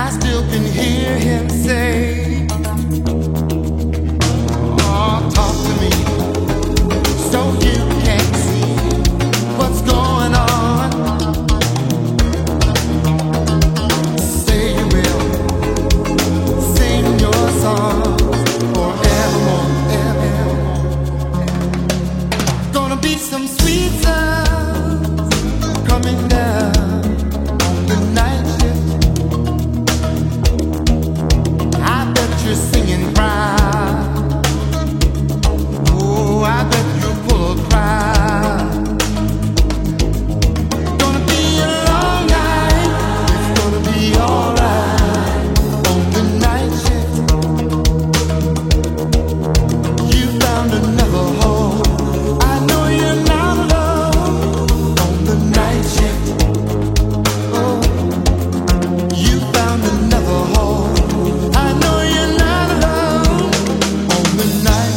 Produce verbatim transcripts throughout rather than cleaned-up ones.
still can hear him say, oh, talk to me so you can see what's going on. Say you will sing your song forevermore, evermore. Gonna be some sweet sounds coming down the night shift. I bet you're singing proud. Oh, I bet you're full of pride. Gonna be a long night. It's gonna be alright on the night shift. You found another home. I know you're not alone on the night shift. Oh, you found another home. I know you're not alone on the night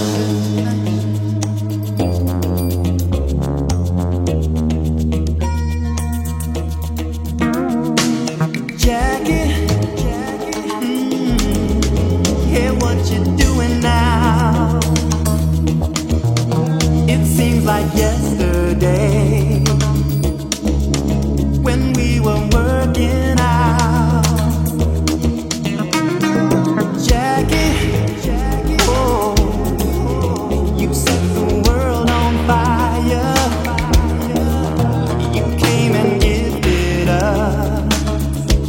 shift. Jackie, mm, hear what you're doing now. It seems like yesterday when we were working out. Jackie, oh, you set the world on fire. You came and gifted us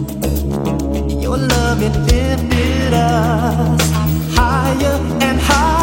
your love, it lifted us higher and higher.